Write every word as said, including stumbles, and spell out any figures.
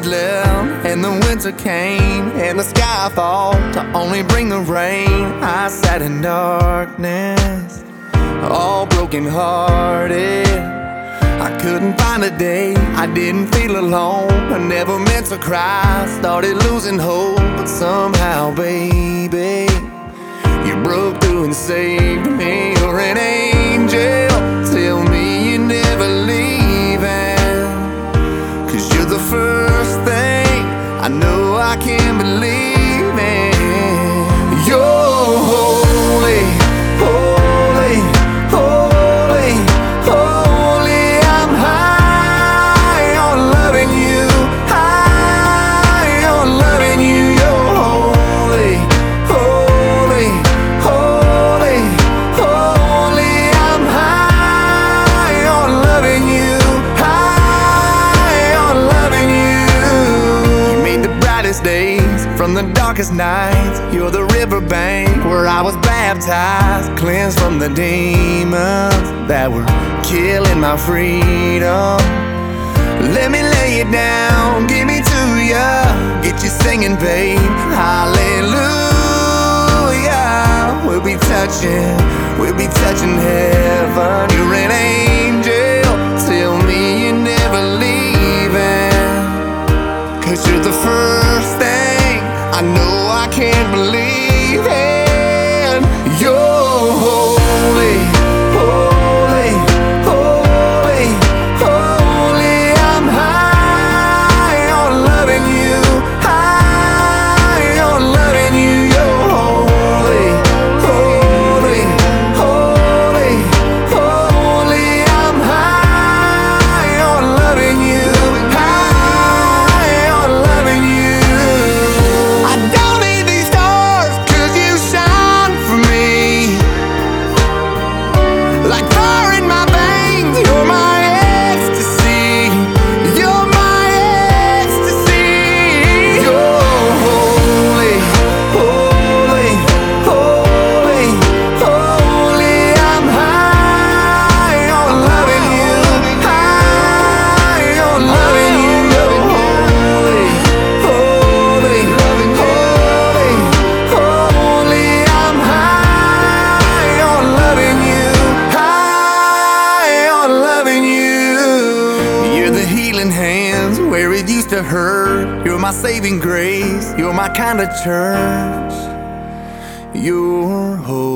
had left and the winter came and the sky fall to only bring the rain. I sat in darkness, all broken hearted. I couldn't find a day I didn't feel alone. I never meant to cry, started losing hope, but somehow, baby, you broke through and saved me. You're an angel, tell me you're never leaving, 'cause you're the first thing I know I can believe in. You're holy, holy, holy, holy. I'm high on loving you, high on loving you. You're holy, holy, holy, holy. I'm high on loving you, high on loving you. You made the brightest days from the darkest nights. You're the riverbank where I was baptized, cleansed from the demons that were killing my freedom. Let me lay you down, give me to ya, get you singing, babe. Hallelujah. We'll be touching, we'll be touching heaven. You're an angel, tell me you're never leaving, 'cause you're the first thing I know I can't believe in. You're holy, holy, holy, holy. I'm high on loving you, high on loving you. You're holy, holy, holy, holy. I'm high on loving you, high on loving you. I don't need these stars 'cause you shine for me. Like fire in my veins, you're my ecstasy. You're my ecstasy. You're holy, holy, holy, holy. I'm high on loving you, high on loving you. You're holy, holy, holy, holy. I'm high on loving you, high on loving you. You're the healing hands where it used to hurt. You're my saving grace, you're my kind of church. You're holy.